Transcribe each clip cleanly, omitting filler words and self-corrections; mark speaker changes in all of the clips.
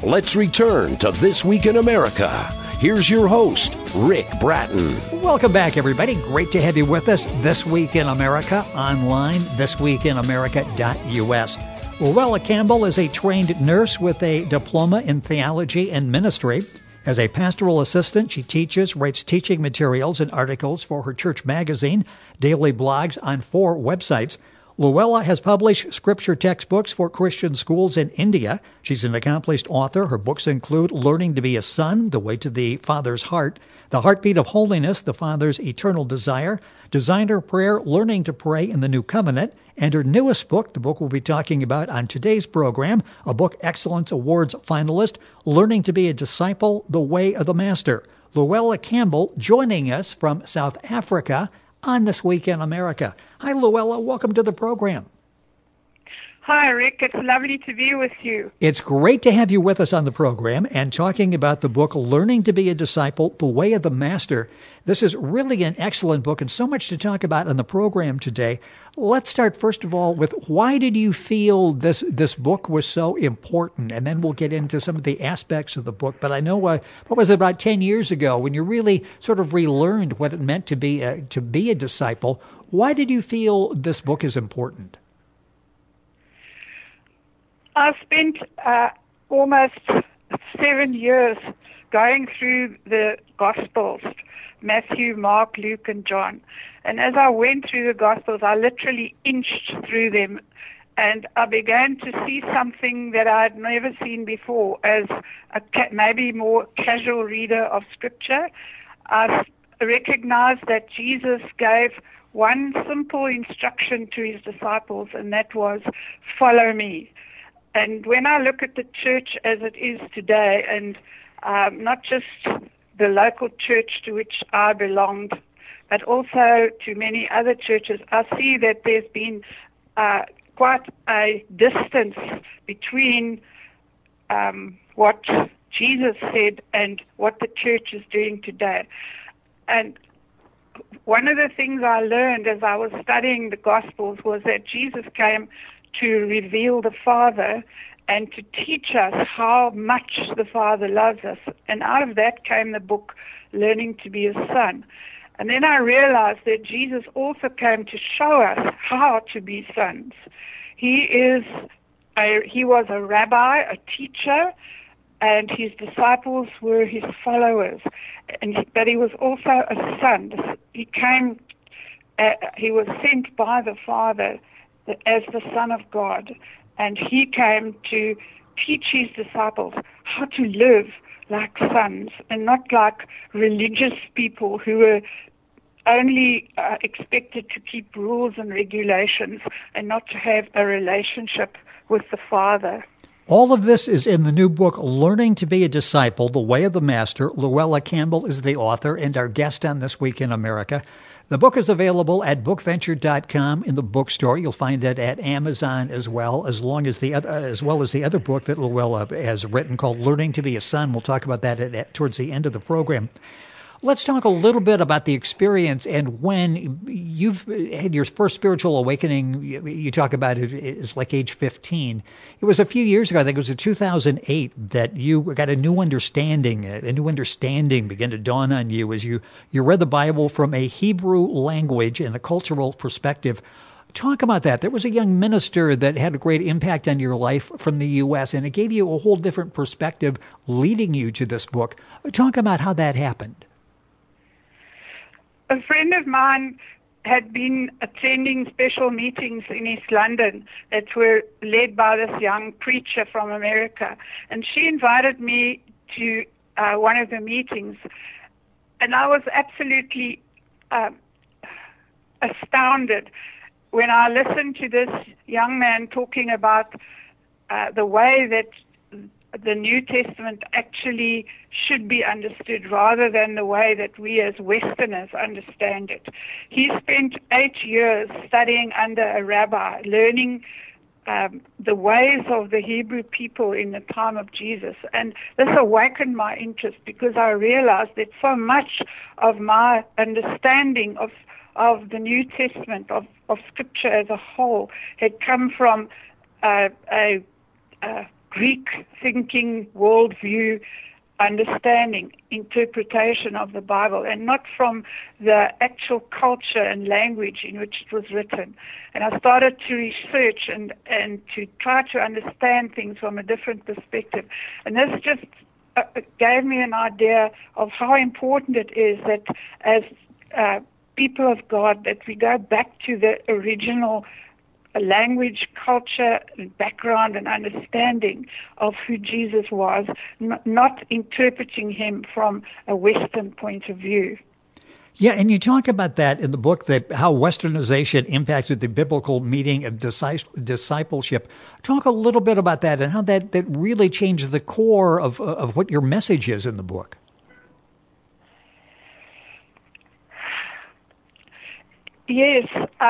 Speaker 1: Let's return to This Week in America. Here's your host, Rick Bratton.
Speaker 2: Welcome back, everybody. Great to have you with us. This Week in America, online, thisweekinamerica.us. Luella Campbell is a trained nurse with a diploma in theology and ministry. As a pastoral assistant, she teaches, writes teaching materials and articles for her church magazine, daily blogs on 4 websites. Luella has published scripture textbooks for Christian schools in India. She's an accomplished author. Her books include Learning to be a Son, The Way to the Father's Heart, The Heartbeat of Holiness, The Father's Eternal Desire, Designer Prayer, Learning to Pray in the New Covenant, and her newest book, the book we'll be talking about on today's program, a Book Excellence Awards finalist, Learning to be a Disciple, The Way of the Master. Luella Campbell joining us from South Africa on This Week in America. Hi, Luella. Welcome to the program.
Speaker 3: Hi, Rick. It's lovely to be with you.
Speaker 2: It's great to have you with us on the program and talking about the book, Learning to be a Disciple, The Way of the Master. This is really an excellent book and so much to talk about on the program today. Let's start, first of all, with why did you feel this book was so important? And then we'll get into some of the aspects of the book. But I know, what was it, about 10 years ago, when you really sort of relearned what it meant to be a disciple. Why did you feel this book is important?
Speaker 3: I spent almost 7 years going through the Gospels, Matthew, Mark, Luke, and John. And as I went through the Gospels, I literally inched through them, and I began to see something that I had never seen before. As a maybe more casual reader of Scripture, I recognized that Jesus gave one simple instruction to his disciples, and that was, follow me. And when I look at the church as it is today, and not just the local church to which I belonged, but also to many other churches, I see that there's been quite a distance between what Jesus said and what the church is doing today. And one of the things I learned as I was studying the Gospels was that Jesus came to reveal the Father and to teach us how much the Father loves us. And out of that came the book, Learning to be a Son. And then I realized that Jesus also came to show us how to be sons. He was a rabbi, a teacher, and his disciples were his followers. But he was also a son. He was sent by the Father as the Son of God, and he came to teach his disciples how to live like sons and not like religious people who were only expected to keep rules and regulations and not to have a relationship with the Father.
Speaker 2: All of this is in the new book, Learning to be a Disciple, The Way of the Master. Luella Campbell is the author and our guest on This Week in America. The book is available at bookventure.com in the bookstore. You'll find it at Amazon as well as the other book that Luella has written called Learning to be a Son. We'll talk about that towards the end of the program. Let's talk a little bit about the experience and when you've had your first spiritual awakening. You talk about it as like age 15. It was a few years ago, I think it was in 2008, that you got a new understanding began to dawn on you as you read the Bible from a Hebrew language and a cultural perspective. Talk about that. There was a young minister that had a great impact on your life from the U.S., and it gave you a whole different perspective leading you to this book. Talk about how that happened.
Speaker 3: A friend of mine had been attending special meetings in East London that were led by this young preacher from America. And she invited me to one of the meetings. And I was absolutely astounded when I listened to this young man talking about the way that the New Testament actually should be understood rather than the way that we as Westerners understand it. He spent 8 years studying under a rabbi, learning the ways of the Hebrew people in the time of Jesus. And this awakened my interest because I realized that so much of my understanding of the New Testament, of Scripture as a whole, had come from a Greek thinking, worldview, understanding, interpretation of the Bible, and not from the actual culture and language in which it was written. And I started to research and to try to understand things from a different perspective. And this just gave me an idea of how important it is that as people of God, that we go back to the original language, culture, and background and understanding of who Jesus was, not interpreting him from a Western point of view.
Speaker 2: Yeah, and you talk about that in the book, that how Westernization impacted the biblical meaning of discipleship. Talk a little bit about that and how that really changed the core of what your message is in the book.
Speaker 3: Yes,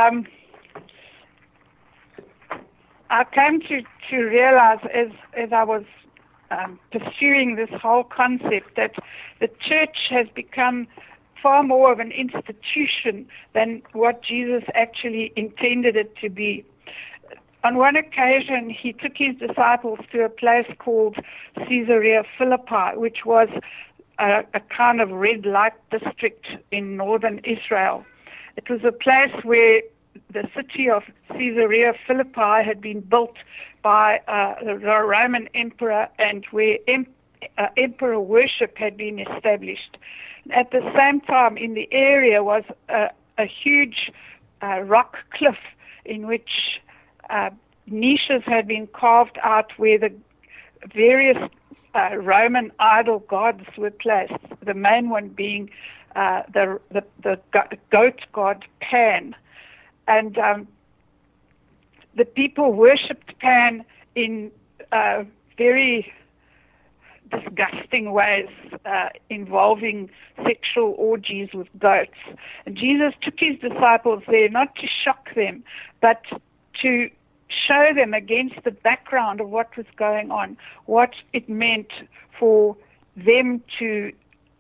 Speaker 3: I came to realize as I was pursuing this whole concept that the church has become far more of an institution than what Jesus actually intended it to be. On one occasion, he took his disciples to a place called Caesarea Philippi, which was a kind of red light district in northern Israel. It was a place where the city of Caesarea Philippi had been built by the Roman emperor, and where emperor worship had been established. At the same time, in the area was a huge rock cliff in which niches had been carved out where the various Roman idol gods were placed, the main one being the goat god Pan. And the people worshipped Pan in very disgusting ways, involving sexual orgies with goats. And Jesus took his disciples there not to shock them, but to show them against the background of what was going on, what it meant for them to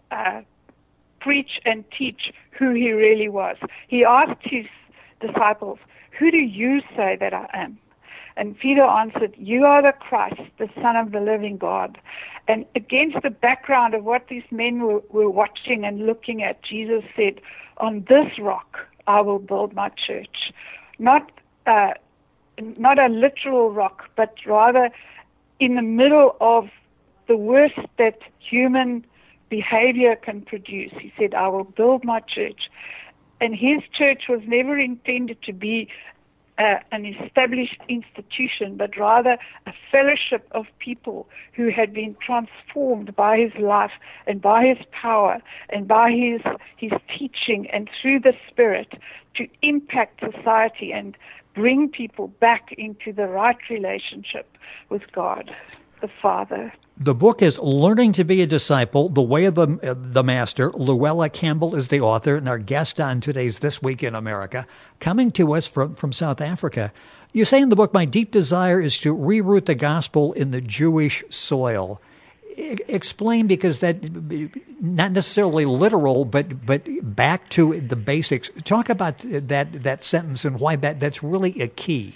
Speaker 3: preach and teach who he really was. He asked his disciples, "Who do you say that I am?" And Peter answered, "You are the Christ, the Son of the living God." And against the background of what these men were watching and looking at, Jesus said, "On this rock I will build my church." Not a literal rock, but rather in the middle of the worst that human behavior can produce. He said, "I will build my church." And his church was never intended to be an established institution, but rather a fellowship of people who had been transformed by his life and by his power and by his teaching and through the Spirit to impact society and bring people back into the right relationship with God, the Father.
Speaker 2: The book is Learning to Be a Disciple, The Way of the Master. Luella Campbell is the author and our guest on today's This Week in America, coming to us from South Africa. You say in the book, my deep desire is to reroot the gospel in the Jewish soil. Explain, because that, not necessarily literal, but back to the basics. Talk about that sentence and why that's really a key.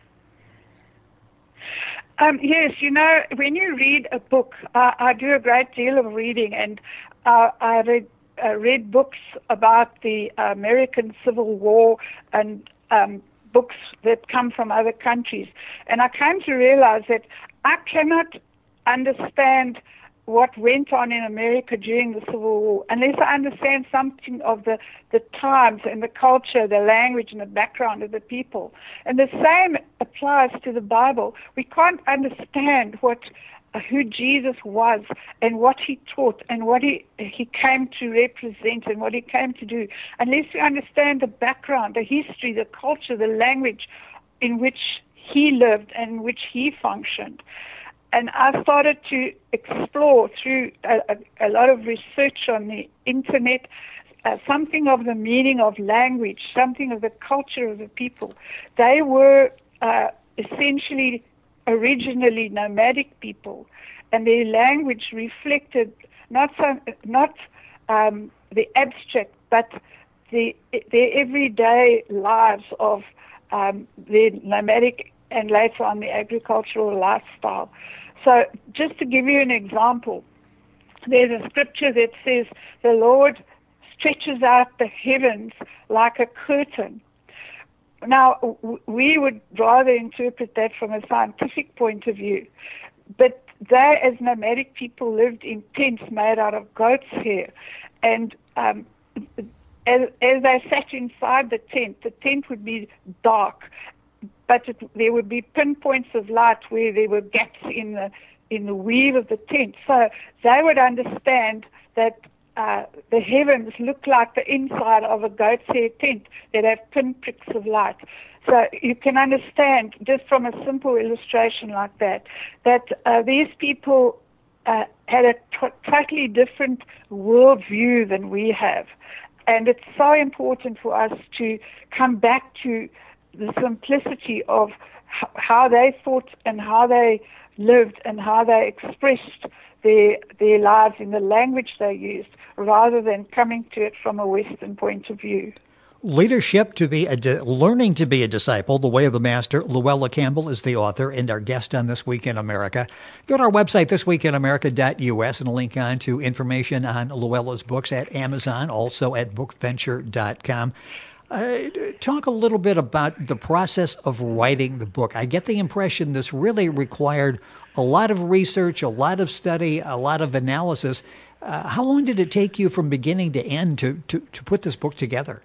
Speaker 3: Yes, when you read a book, I do a great deal of reading, and I read books about the American Civil War and books that come from other countries. And I came to realize that I cannot understand what went on in America during the Civil War unless I understand something of the times and the culture, the language and the background of the people. And the same applies to the Bible. We can't understand who Jesus was and what he taught and what he came to represent and what he came to do unless we understand the background, the history, the culture, the language in which he lived and which he functioned. And I started to explore through a lot of research on the internet, something of the meaning of language, something of the culture of the people. They were essentially originally nomadic people, and their language reflected not the abstract, but their everyday lives of their nomadic and later on the agricultural lifestyle. So just to give you an example, there's a scripture that says the Lord stretches out the heavens like a curtain. Now, we would rather interpret that from a scientific point of view, but they, as nomadic people, lived in tents made out of goat's hair, and as they sat inside the tent would be dark, but there would be pinpoints of light where there were gaps in the weave of the tent. So they would understand that the heavens look like the inside of a goat's hair tent that have pinpricks of light. So you can understand, just from a simple illustration like that these people had a totally different worldview than we have. And it's so important for us to come back to the simplicity of how they thought and how they lived and how they expressed their lives in the language they used, rather than coming to it from a Western point of view.
Speaker 2: Leadership to be Learning to be a Disciple, The Way of the Master. Luella Campbell is the author and our guest on This Week in America. Go to our website, thisweekinamerica.us, and a link on to information on Luella's books at Amazon, also at bookventure.com. Talk a little bit about the process of writing the book. I get the impression this really required a lot of research, a lot of study, a lot of analysis. How long did it take you from beginning to end to put this book together?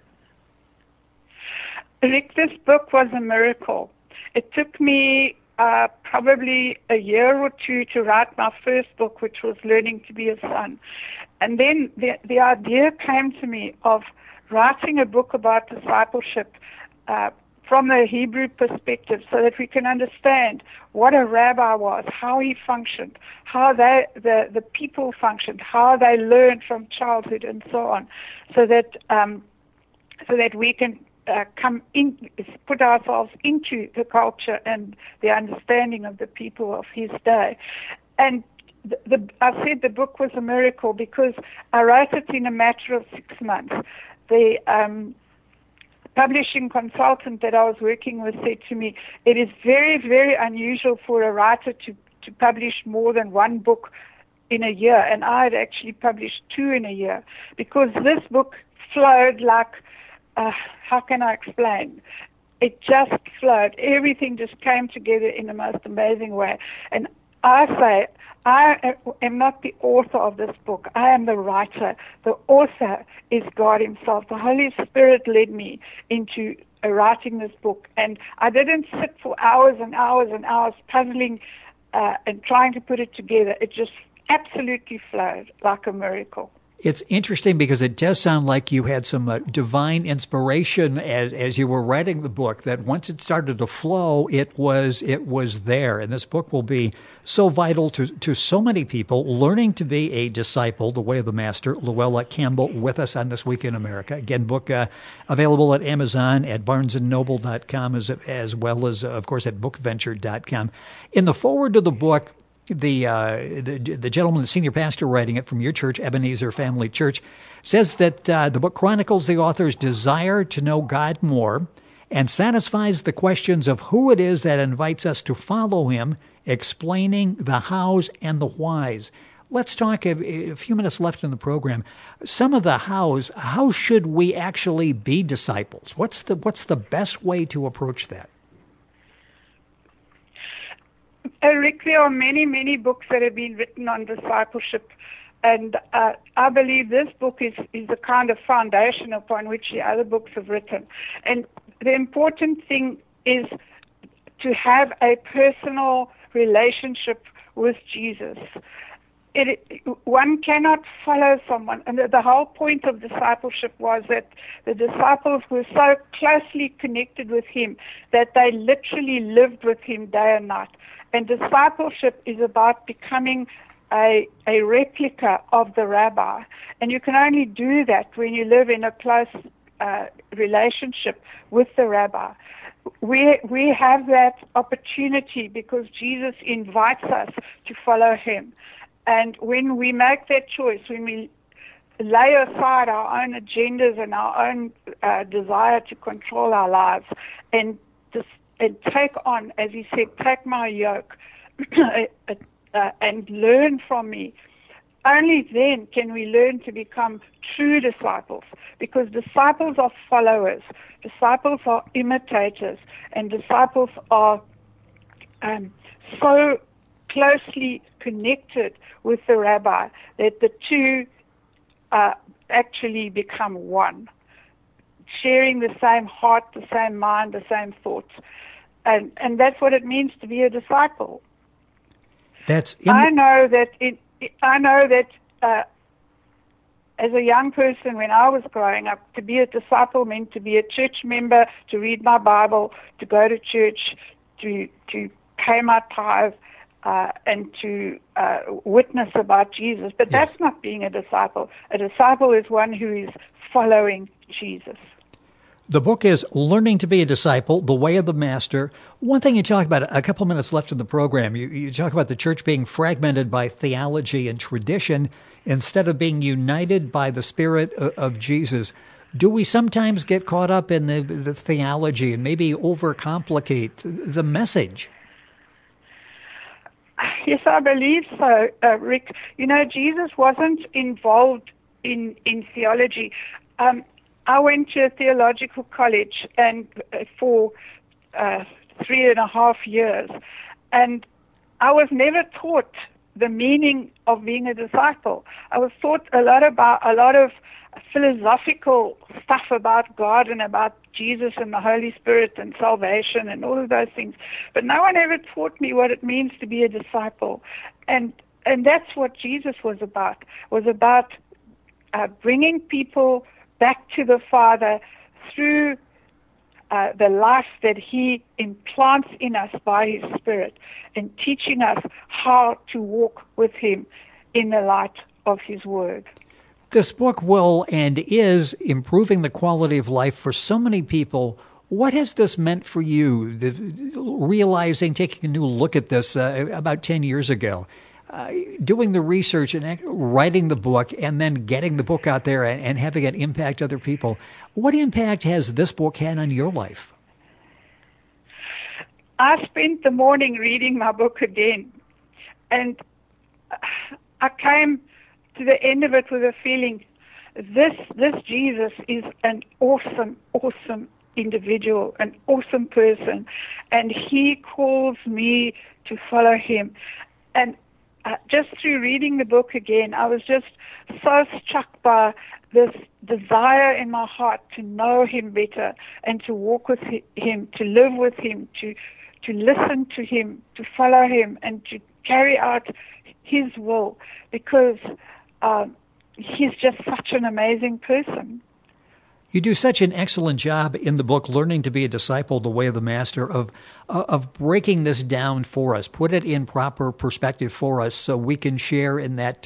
Speaker 3: Rick, this book was a miracle. It took me probably a year or two to write my first book, which was Learning to be a Son. And then the idea came to me of writing a book about discipleship from the Hebrew perspective, so that we can understand what a rabbi was, how he functioned, how the people functioned, how they learned from childhood, and so on, so that we can put ourselves into the culture and the understanding of the people of his day. And I said the book was a miracle because I wrote it in a matter of 6 months. The publishing consultant that I was working with said to me, it is very, very unusual for a writer to publish more than one book in a year. And I had actually published 2 in a year, because this book flowed like, how can I explain? It just flowed. Everything just came together in the most amazing way. And I say, I am not the author of this book. I am the writer. The author is God himself. The Holy Spirit led me into writing this book. And I didn't sit for hours and hours and hours puzzling and trying to put it together. It just absolutely flowed like a miracle.
Speaker 2: It's interesting because it does sound like you had some divine inspiration as you were writing the book, that once it started to flow, it was there. And this book will be so vital to so many people. Learning to be a Disciple, The Way of the Master. Luella Campbell with us on This Week in America. Again, book available at Amazon, at barnesandnoble.com, as well as, of course, at bookventure.com. In the foreword to the book, the gentleman, the senior pastor writing it from your church, Ebenezer Family Church, says that the book chronicles the author's desire to know God more and satisfies the questions of who it is that invites us to follow him, explaining the hows and the whys. Let's talk, a few minutes left in the program, some of the hows. How should we actually be disciples? What's the best way to approach that?
Speaker 3: Rick, there are many, many books that have been written on discipleship, and I believe this book is the kind of foundation upon which the other books have written. And the important thing is to have a personal relationship with Jesus. One cannot follow someone, and the whole point of discipleship was that the disciples were so closely connected with him that they literally lived with him day and night. And discipleship is about becoming a replica of the rabbi. And you can only do that when you live in a close relationship with the rabbi. We have that opportunity because Jesus invites us to follow him. And when we make that choice, when we lay aside our own agendas and our own desire to control our lives and take on, as he said, take my yoke, and learn from me. Only then can we learn to become true disciples, because disciples are followers, disciples are imitators, and disciples are so closely connected with the rabbi that the two actually become one, sharing the same heart, the same mind, the same thoughts. And that's what it means to be a disciple. I know that as a young person, when I was growing up, to be a disciple meant to be a church member, to read my Bible, to go to church, to pay my tithe, and to witness about Jesus. But that's not being a disciple. A disciple is one who is following Jesus.
Speaker 2: The book is Learning to be a Disciple, The Way of the Master. One thing you talk about, a couple minutes left in the program, you talk about the church being fragmented by theology and tradition instead of being united by the Spirit of Jesus. Do we sometimes get caught up in the theology and maybe overcomplicate the message?
Speaker 3: Yes, I believe so, Rick. Jesus wasn't involved in theology. I went to a theological college and for 3.5 years, and I was never taught the meaning of being a disciple. I was taught a lot of philosophical stuff about God and about Jesus and the Holy Spirit and salvation and all of those things, but no one ever taught me what it means to be a disciple, and that's what Jesus was about bringing people back to the Father through the life that He implants in us by His Spirit, and teaching us how to walk with Him in the light of His Word.
Speaker 2: This book will and is improving the quality of life for so many people. What has this meant for you, realizing, taking a new look at this about 10 years ago? Doing the research and writing the book and then getting the book out there and having it impact other people. What impact has this book had on your life?
Speaker 3: I spent the morning reading my book again, and I came to the end of it with a feeling, this Jesus is an awesome individual, an awesome person, and He calls me to follow Him. And just through reading the book again, I was just so struck by this desire in my heart to know Him better and to walk with Him, to live with Him, to listen to Him, to follow Him, and to carry out His will, because He's just such an amazing person.
Speaker 2: You do such an excellent job in the book, Learning to be a Disciple, The Way of the Master, of breaking this down for us, put it in proper perspective for us so we can share in that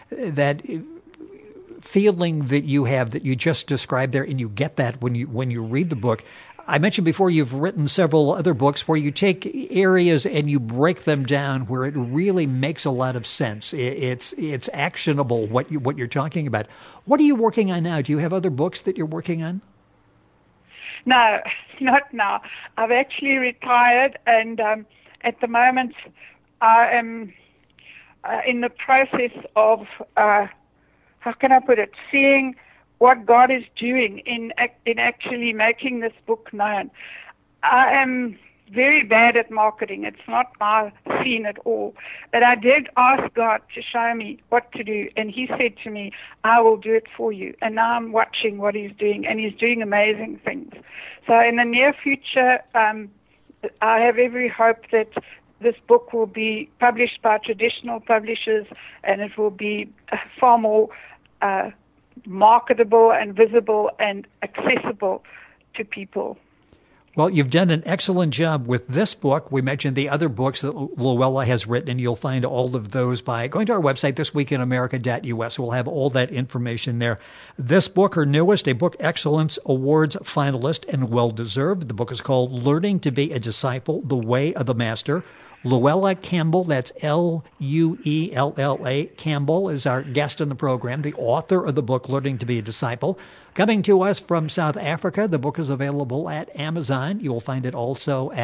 Speaker 2: feeling that you have, that you just described there, and you get that when you read the book. I mentioned before you've written several other books where you take areas and you break them down where it really makes a lot of sense. It's actionable what you're talking about. What are you working on now? Do you have other books that you're working on?
Speaker 3: No, not now. I've actually retired, and at the moment I am in the process of, how can I put it, seeing what God is doing in actually making this book known. I am very bad at marketing. It's not my scene at all. But I did ask God to show me what to do, and He said to me, I will do it for you. And now I'm watching what He's doing, and He's doing amazing things. So in the near future, I have every hope that this book will be published by traditional publishers, and it will be far more marketable and visible and accessible to people.
Speaker 2: Well, you've done an excellent job with this book. We mentioned the other books that Louella has written, and you'll find all of those by going to our website, thisweekinamerica.us. We'll have all that information there. This book, her newest, a Book Excellence Awards finalist and well-deserved. The book is called Learning to be a Disciple, The Way of the Master. Louella Campbell, that's Luella Campbell, is our guest in the program, the author of the book, Learning to be a Disciple. Coming to us from South Africa, the book is available at Amazon. You will find it also at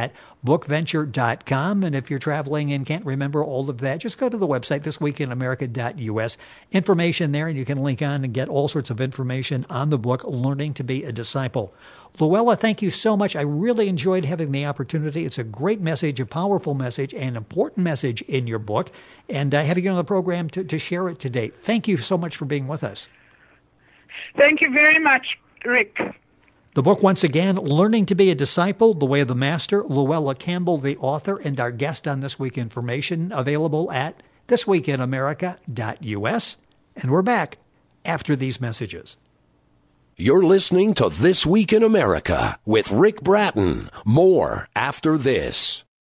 Speaker 2: bookventure.com. And if you're traveling and can't remember all of that, just go to the website, thisweekinamerica.us. Information there, and you can link on and get all sorts of information on the book, Learning to be a Disciple. Luella, thank you so much. I really enjoyed having the opportunity. It's a great message, a powerful message, an important message in your book, and having you on the program to share it today. Thank you so much for being with us.
Speaker 3: Thank you very much, Rick.
Speaker 2: The book, once again, Learning to be a Disciple, The Way of the Master, Luella Campbell, the author, and our guest on This Week Information, available at thisweekinamerica.us. And we're back after these messages.
Speaker 1: You're listening to This Week in America with Rick Bratton. More after this.